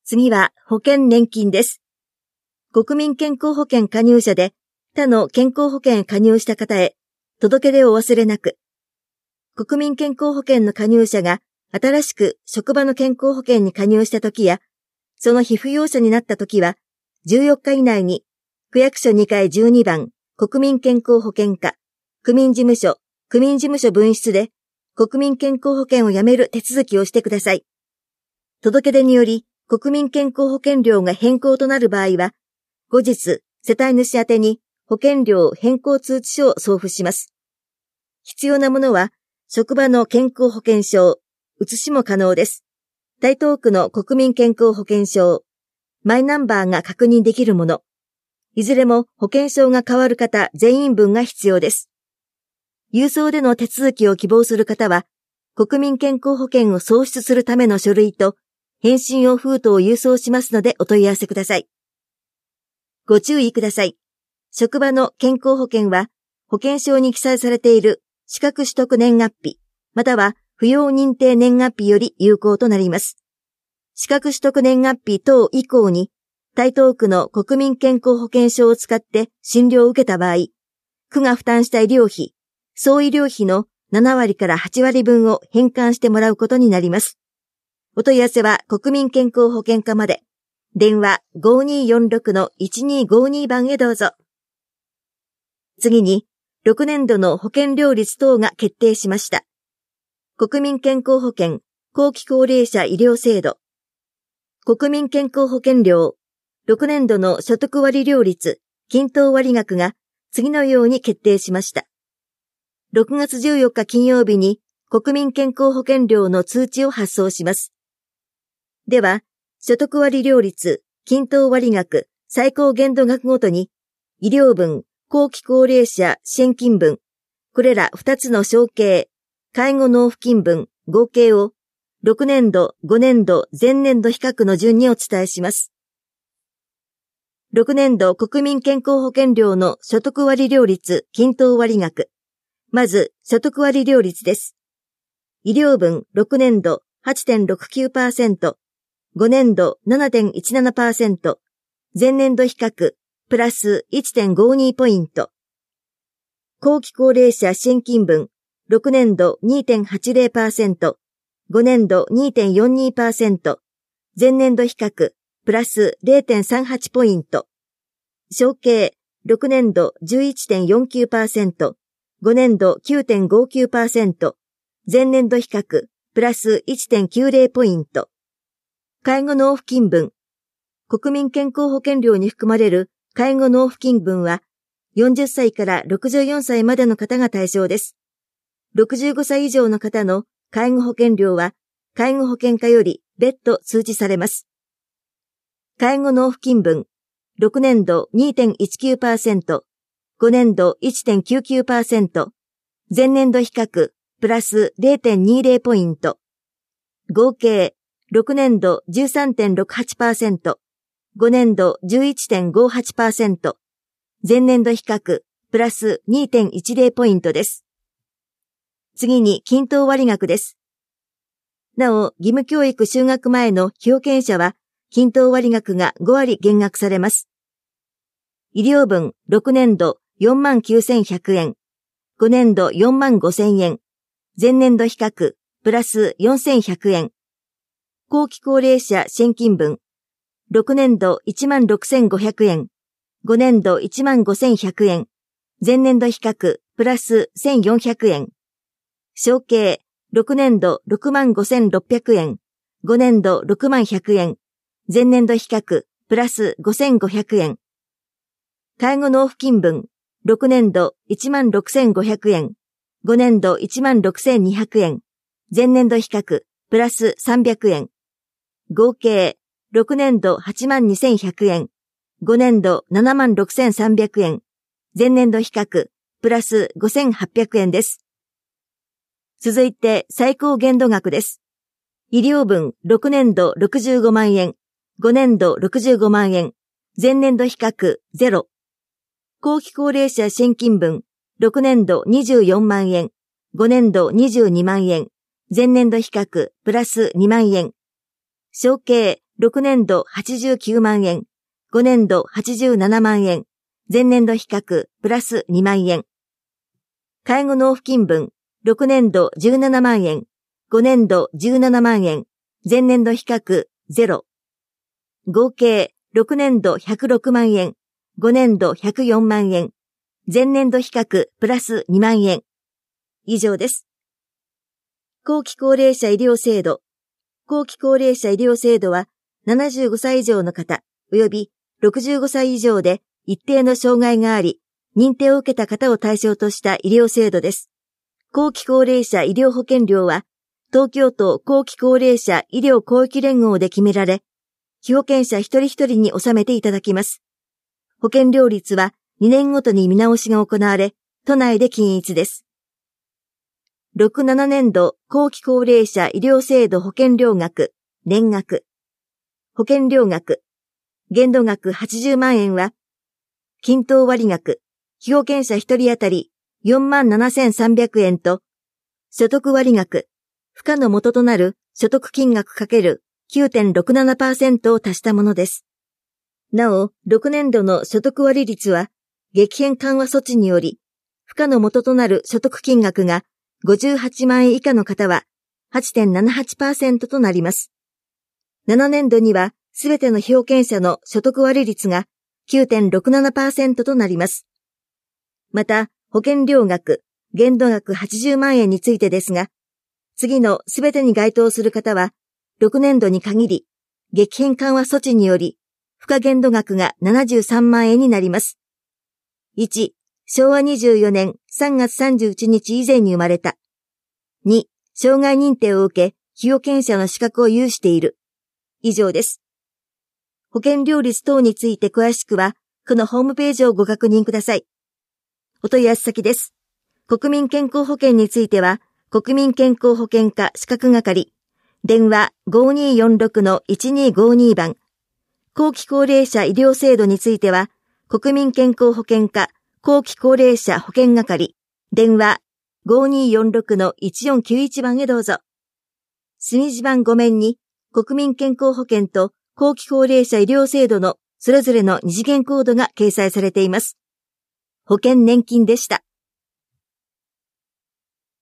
次は保険年金です。国民健康保険加入者で他の健康保険へ加入した方へ届け出をお忘れなく。国民健康保険の加入者が新しく職場の健康保険に加入したときや、その被扶養者になったときは、14日以内に区役所2階12番国民健康保険課、区民事務所分室で国民健康保険をやめる手続きをしてください。届け出により国民健康保険料が変更となる場合は、後日世帯主宛てに保険料変更通知書を送付します。必要なものは、職場の健康保険証、写しも可能です。台東区の国民健康保険証、マイナンバーが確認できるもの。いずれも保険証が変わる方全員分が必要です。郵送での手続きを希望する方は、国民健康保険を送出するための書類と、返信用封筒を郵送しますのでお問い合わせください。ご注意ください。職場の健康保険は、保険証に記載されている資格取得年月日、または扶養認定年月日より有効となります。資格取得年月日等以降に、台東区の国民健康保険証を使って診療を受けた場合、区が負担した医療費、総医療費の7割から8割分を返還してもらうことになります。お問い合わせは国民健康保険課まで。電話 5246-1252 番へどうぞ。次に、6年度の保険料率等が決定しました。国民健康保険後期高齢者医療制度。国民健康保険料、6年度の所得割料率、均等割額が次のように決定しました。6月14日金曜日に国民健康保険料の通知を発送します。では、所得割料率、均等割額、最高限度額ごとに、医療分、後期高齢者支援金分、これら2つの小計、介護納付金分、合計を6年度、5年度、前年度比較の順にお伝えします。6年度国民健康保険料の所得割料率、均等割額。まず、所得割料率です。医療分6年度 8.69%、5年度 7.17%、前年度比較、プラス 1.52 ポイント。後期高齢者支援金分、6年度 2.80%、5年度 2.42%、前年度比較、プラス 0.38 ポイント。小計、6年度 11.49%、5年度 9.59%、前年度比較、プラス 1.90 ポイント。介護納付金分。国民健康保険料に含まれる介護納付金分は、40歳から64歳までの方が対象です。65歳以上の方の介護保険料は、介護保険課より別途通知されます。介護納付金分、6年度 2.19%、5年度 1.99%、前年度比較、プラス 0.20 ポイント。合計、6年度 13.68%、5年度 11.58%、前年度比較、プラス 2.10 ポイントです。次に均等割額です。なお、義務教育就学前の被保険者は、均等割額が5割減額されます。医療分6年度 49,100 円、5年度 45,000 円、前年度比較、プラス 4,100 円。後期高齢者支援金分、6年度 16,500 円、5年度 15,100 円、前年度比較、プラス 1,400 円。小計、6年度 65,600 円、5年度 61,100 円、前年度比較、プラス 5,500 円。介護納付金分、6年度 16,500 円、5年度 16,200 円、前年度比較、プラス300円。合計、6年度 82,100 円、5年度 76,300 円、前年度比較、プラス 5,800 円です。続いて最高限度額です。医療分6年度65万円、5年度65万円、前年度比較0。後期高齢者支援金分6年度24万円、5年度22万円、前年度比較プラス2万円。小計 6年度89万円、5年度87万円、前年度比較プラス2万円。介護納付金分、6年度17万円、5年度17万円、前年度比較0。合計6年度106万円、5年度104万円、前年度比較プラス2万円。以上です。後期高齢者医療制度。後期高齢者医療制度は75歳以上の方、及び65歳以上で一定の障害があり、認定を受けた方を対象とした医療制度です。後期高齢者医療保険料は、東京都後期高齢者医療広域連合で決められ、被保険者一人一人に納めていただきます。保険料率は2年ごとに見直しが行われ、都内で均一です。6-7年度後期高齢者医療制度保険料額、年額。保険料額、限度額80万円は、均等割額、被保険者一人当たり47,300円と、所得割額、付加の元となる所得金額×9.67% を足したものです。なお、6年度の所得割率は、激変緩和措置により、付加の元となる所得金額が58万円以下の方は 8.78% となります。7年度には、すべての被保険者の所得割率が 9.67% となります。また、保険料額、限度額80万円についてですが、次のすべてに該当する方は、6年度に限り、激変緩和措置により、付加限度額が73万円になります。1、昭和24年3月31日以前に生まれた。2、障害認定を受け、被保険者の資格を有している。以上です。保険料率等について詳しくは、このホームページをご確認ください。お問い合わせ先です。国民健康保険については、国民健康保険課資格係、電話 5246-1252 番。後期高齢者医療制度については、国民健康保険課後期高齢者保険係、電話 5246-1491 番へどうぞ。隅地番5面に、国民健康保険と後期高齢者医療制度のそれぞれの二次元コードが掲載されています。保険年金でした。